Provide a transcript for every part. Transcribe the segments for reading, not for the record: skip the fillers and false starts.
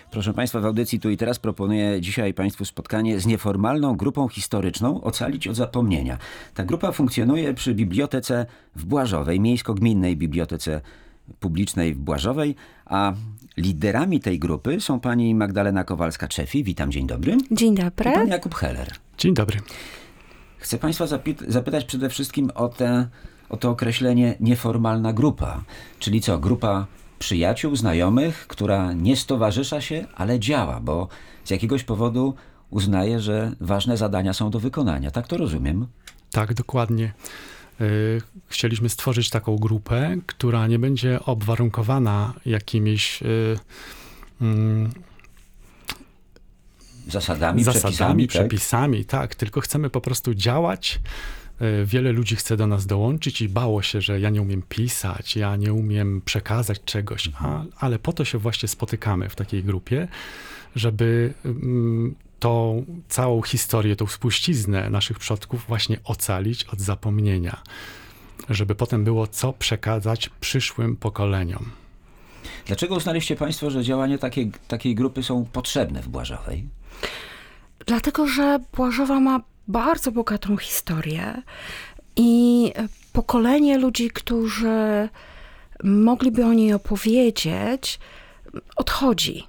Proszę Państwa, w audycji Tu i Teraz proponuję dzisiaj Państwu spotkanie z nieformalną grupą historyczną Ocalić od zapomnienia. Ta grupa funkcjonuje przy bibliotece w Błażowej, miejsko-gminnej bibliotece publicznej w Błażowej, a liderami tej grupy są pani Magdalena Kowalska-Czefi. Witam, dzień dobry. Dzień dobry. I pan Jakub Heller. Dzień dobry. Chcę Państwa zapytać przede wszystkim o to określenie nieformalna grupa. Czyli co? Grupa przyjaciół, znajomych, która nie stowarzysza się, ale działa, bo z jakiegoś powodu uznaje, że ważne zadania są do wykonania. Tak to rozumiem? Tak, dokładnie. Chcieliśmy stworzyć taką grupę, która nie będzie obwarunkowana jakimiś zasadami, przepisami, tak, tylko chcemy po prostu działać. Wiele ludzi chce do nas dołączyć i bało się, że ja nie umiem pisać, ja nie umiem przekazać czegoś, ale po to się właśnie spotykamy w takiej grupie, żeby tą całą historię, tą spuściznę naszych przodków właśnie ocalić od zapomnienia, żeby potem było co przekazać przyszłym pokoleniom. Dlaczego uznaliście Państwo, że działania takiej grupy są potrzebne w Błażowej? Dlatego, że Błażowa ma bardzo bogatą historię i pokolenie ludzi, którzy mogliby o niej opowiedzieć, odchodzi.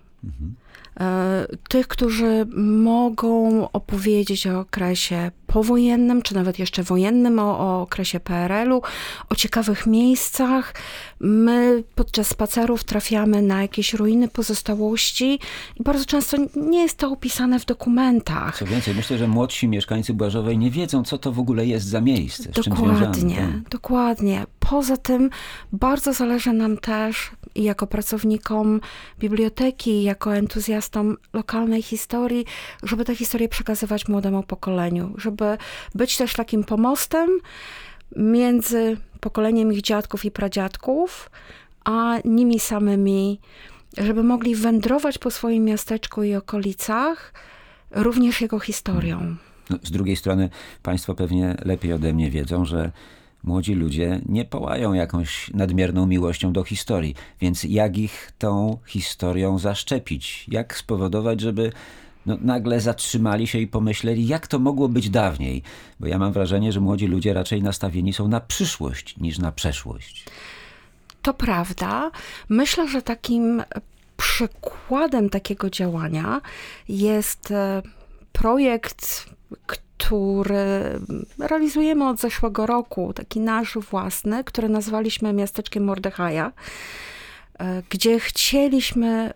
Tych, którzy mogą opowiedzieć o okresie powojennym, czy nawet jeszcze wojennym, o okresie PRL-u, o ciekawych miejscach. My podczas spacerów trafiamy na jakieś ruiny, pozostałości i bardzo często nie jest to opisane w dokumentach. Co więcej, myślę, że młodsi mieszkańcy Błażowej nie wiedzą, co to w ogóle jest za miejsce, z czym związane. Dokładnie. Poza tym bardzo zależy nam też i jako pracownikom biblioteki, i jako entuzjastom lokalnej historii, żeby tę historię przekazywać młodemu pokoleniu, żeby być też takim pomostem między pokoleniem ich dziadków i pradziadków, a nimi samymi, żeby mogli wędrować po swoim miasteczku i okolicach, również jego historią. No, z drugiej strony Państwo pewnie lepiej ode mnie wiedzą, że młodzi ludzie nie połają jakąś nadmierną miłością do historii, więc jak ich tą historią zaszczepić? Jak spowodować, żeby nagle zatrzymali się i pomyśleli, jak to mogło być dawniej? Bo ja mam wrażenie, że młodzi ludzie raczej nastawieni są na przyszłość niż na przeszłość. To prawda. Myślę, że takim przykładem takiego działania jest projekt, który realizujemy od zeszłego roku, taki nasz własny, który nazwaliśmy Miasteczkiem Mordechaja, gdzie chcieliśmy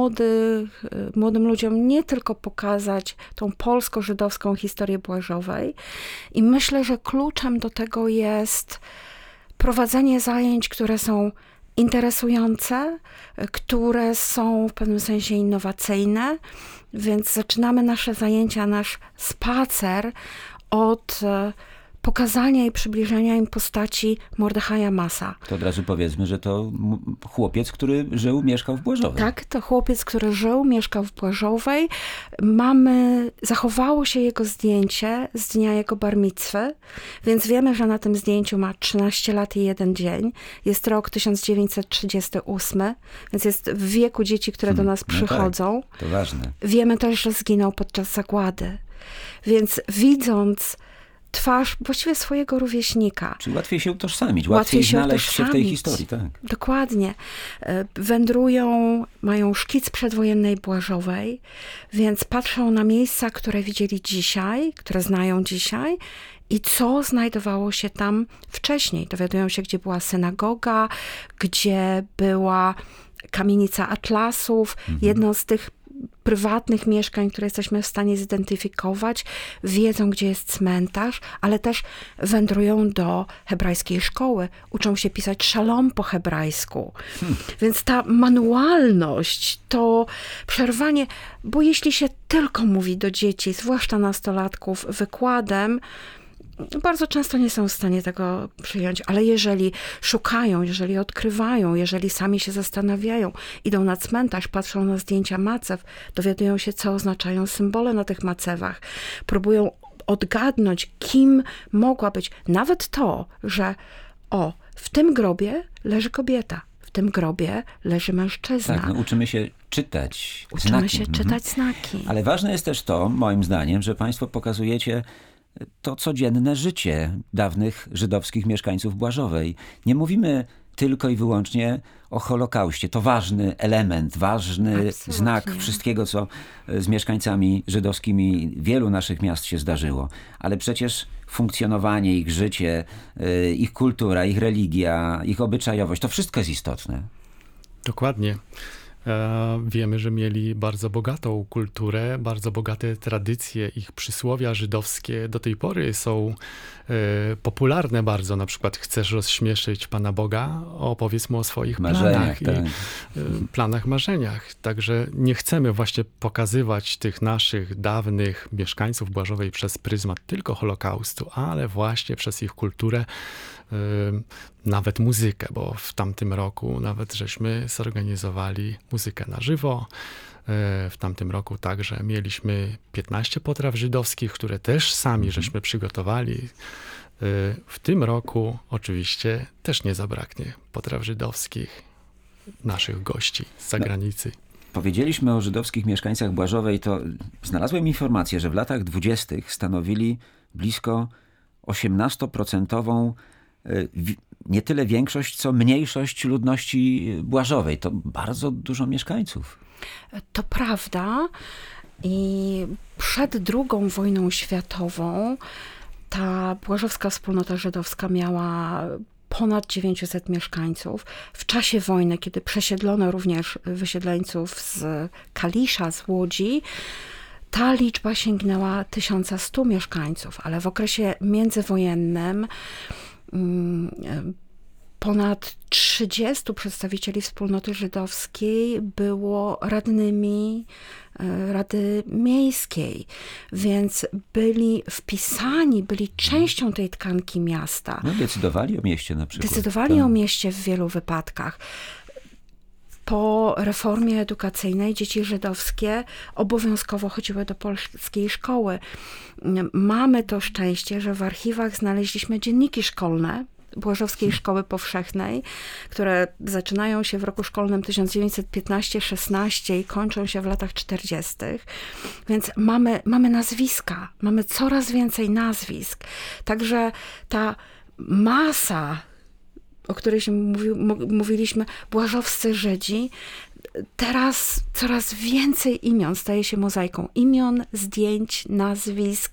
młodym ludziom nie tylko pokazać tą polsko-żydowską historię Błażowej. I myślę, że kluczem do tego jest prowadzenie zajęć, które są interesujące, które są w pewnym sensie innowacyjne, więc zaczynamy nasze zajęcia, nasz spacer od pokazania i przybliżenia im postaci Mordechaja Masa. To od razu powiedzmy, że to chłopiec, który mieszkał w Błażowej. Tak, to chłopiec, który mieszkał w Błażowej. Zachowało się jego zdjęcie z dnia jego bar micwy, więc wiemy, że na tym zdjęciu ma 13 lat i 1 dzień. Jest rok 1938, więc jest w wieku dzieci, które do nas przychodzą. Tak, to ważne. Wiemy też, że zginął podczas zagłady. Więc widząc twarz właściwie swojego rówieśnika. Czyli łatwiej się utożsamić, łatwiej znaleźć się w tej historii. Tak. Dokładnie. Wędrują, mają szkic przedwojennej Błażowej, więc patrzą na miejsca, które widzieli dzisiaj, które znają dzisiaj i co znajdowało się tam wcześniej. Dowiadują się, gdzie była synagoga, gdzie była kamienica Atlasów, jedno z tych prywatnych mieszkań, które jesteśmy w stanie zidentyfikować, wiedzą, gdzie jest cmentarz, ale też wędrują do hebrajskiej szkoły, uczą się pisać szalom po hebrajsku. Więc ta manualność, to przerwanie, bo jeśli się tylko mówi do dzieci, zwłaszcza nastolatków, wykładem, bardzo często nie są w stanie tego przyjąć, ale jeżeli szukają, jeżeli odkrywają, jeżeli sami się zastanawiają, idą na cmentarz, patrzą na zdjęcia macew, dowiadują się, co oznaczają symbole na tych macewach, próbują odgadnąć, kim mogła być. Nawet to, że w tym grobie leży kobieta, w w tym grobie leży mężczyzna. Tak, no, uczymy się czytać Uczymy znaki. się czytać znaki. Ale ważne jest też to, moim zdaniem, że państwo pokazujecie to codzienne życie dawnych żydowskich mieszkańców Błażowej. Nie mówimy tylko i wyłącznie o Holokauście. To ważny element, ważny Absolutnie. znak wszystkiego, co z mieszkańcami żydowskimi wielu naszych miast się zdarzyło. Ale przecież funkcjonowanie, ich życie, ich kultura, ich religia, ich obyczajowość, to wszystko jest istotne. Dokładnie. Wiemy, że mieli bardzo bogatą kulturę, bardzo bogate tradycje. Ich przysłowia żydowskie do tej pory są popularne bardzo. Na przykład chcesz rozśmieszyć Pana Boga, opowiedz mu o swoich Marzeniach, planach planach, marzeniach. Także nie chcemy właśnie pokazywać tych naszych dawnych mieszkańców Błażowej przez pryzmat tylko Holokaustu, ale właśnie przez ich kulturę, nawet muzykę, bo w tamtym roku nawet żeśmy zorganizowali muzykę na żywo. W tamtym roku także mieliśmy 15 potraw żydowskich, które też sami żeśmy przygotowali. W tym roku oczywiście też nie zabraknie potraw żydowskich naszych gości z zagranicy. Powiedzieliśmy o żydowskich mieszkańcach Błażowej, to znalazłem informację, że w latach 20. stanowili blisko 18% nie tyle większość, co mniejszość ludności Błażowej. To bardzo dużo mieszkańców. To prawda. I przed II wojną światową ta błażowska wspólnota żydowska miała ponad 900 mieszkańców. W czasie wojny, kiedy przesiedlono również wysiedleńców z Kalisza, z Łodzi, ta liczba sięgnęła 1100 mieszkańców, ale w okresie międzywojennym ponad 30 przedstawicieli wspólnoty żydowskiej było radnymi Rady Miejskiej, więc byli wpisani, byli częścią tej tkanki miasta. No, decydowali o mieście na przykład. Decydowali o mieście w wielu wypadkach. Po reformie edukacyjnej dzieci żydowskie obowiązkowo chodziły do polskiej szkoły. Mamy to szczęście, że w archiwach znaleźliśmy dzienniki szkolne Błażowskiej Szkoły Powszechnej, które zaczynają się w roku szkolnym 1915-16 i kończą się w latach 40. Więc mamy nazwiska, mamy coraz więcej nazwisk. Także ta masa, o której mówiliśmy, błażowscy Żydzi, teraz coraz więcej imion staje się mozaiką. Imion, zdjęć, nazwisk.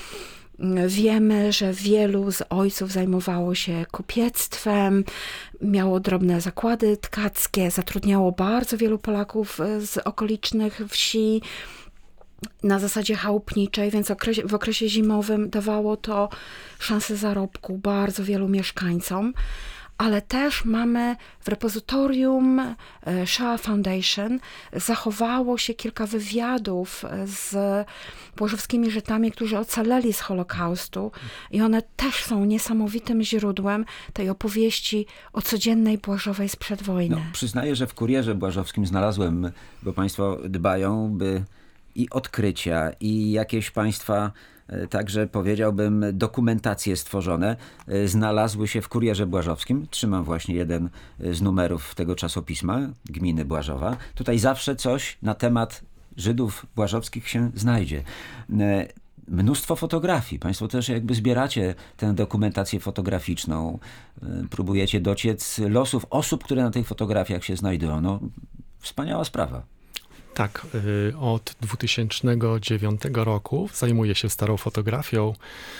Wiemy, że wielu z ojców zajmowało się kupiectwem, miało drobne zakłady tkackie, zatrudniało bardzo wielu Polaków z okolicznych wsi na zasadzie chałupniczej, więc w okresie zimowym dawało to szansę zarobku bardzo wielu mieszkańcom. Ale też mamy w repozytorium Shoah Foundation zachowało się kilka wywiadów z błażowskimi Żydami, którzy ocaleli z Holokaustu i one też są niesamowitym źródłem tej opowieści o codziennej Błażowej sprzed wojny. No, przyznaję, że w Kurierze Błażowskim znalazłem, bo państwo dbają, by i odkrycia, i jakieś państwa, także powiedziałbym, dokumentacje stworzone znalazły się w Kurierze Błażowskim. Trzymam właśnie jeden z numerów tego czasopisma, Gminy Błażowa. Tutaj zawsze coś na temat Żydów błażowskich się znajdzie. Mnóstwo fotografii. Państwo też jakby zbieracie tę dokumentację fotograficzną. Próbujecie dociec losów osób, które na tych fotografiach się znajdują. No, wspaniała sprawa. Tak, od 2009 roku zajmuję się starą fotografią.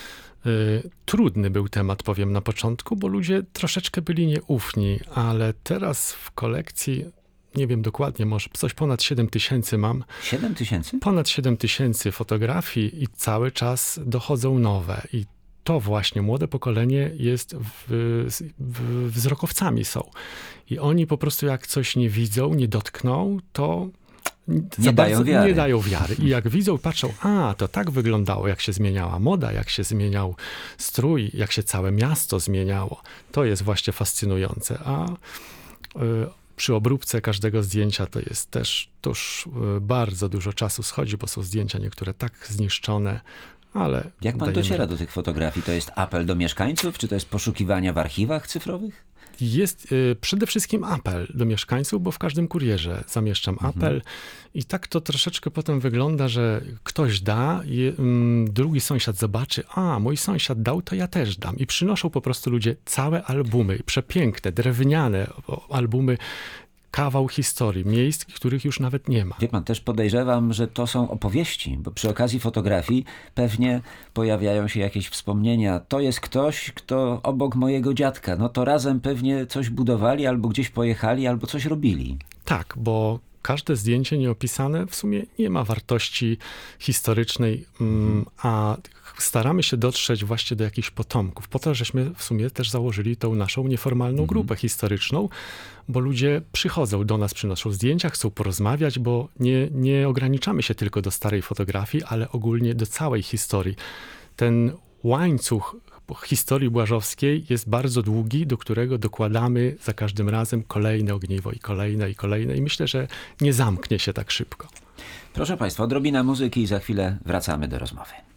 Trudny był temat, powiem na początku, bo ludzie troszeczkę byli nieufni, ale teraz w kolekcji, nie wiem dokładnie, może coś ponad 7000 mam. 7000? Ponad 7000 fotografii i cały czas dochodzą nowe. I to właśnie młode pokolenie jest wzrokowcami są. I oni po prostu jak coś nie widzą, nie dotkną, to nie dają wiary. I jak widzą, patrzą, to tak wyglądało, jak się zmieniała moda, jak się zmieniał strój, jak się całe miasto zmieniało. To jest właśnie fascynujące. A przy obróbce każdego zdjęcia to jest też bardzo dużo czasu schodzi, bo są zdjęcia niektóre tak zniszczone, ale... Jak pan dociera do tych fotografii? To jest apel do mieszkańców? Czy to jest poszukiwania w archiwach cyfrowych? Jest przede wszystkim apel do mieszkańców, bo w każdym kurierze zamieszczam apel i tak to troszeczkę potem wygląda, że ktoś da, drugi sąsiad zobaczy, a mój sąsiad dał, to ja też dam. I przynoszą po prostu ludzie całe albumy, przepiękne, drewniane albumy, kawał historii, miejsc, których już nawet nie ma. Wie pan, też podejrzewam, że to są opowieści, bo przy okazji fotografii pewnie pojawiają się jakieś wspomnienia. To jest ktoś, kto obok mojego dziadka, no to razem pewnie coś budowali, albo gdzieś pojechali, albo coś robili. Tak, bo każde zdjęcie nieopisane w sumie nie ma wartości historycznej, a staramy się dotrzeć właśnie do jakichś potomków. Po to, żeśmy w sumie też założyli tą naszą nieformalną grupę historyczną, bo ludzie przychodzą do nas, przynoszą zdjęcia, chcą porozmawiać, bo nie ograniczamy się tylko do starej fotografii, ale ogólnie do całej historii. Ten łańcuch historii błażowskiej jest bardzo długi, do którego dokładamy za każdym razem kolejne ogniwo i kolejne i myślę, że nie zamknie się tak szybko. Proszę państwa, odrobina muzyki i za chwilę wracamy do rozmowy.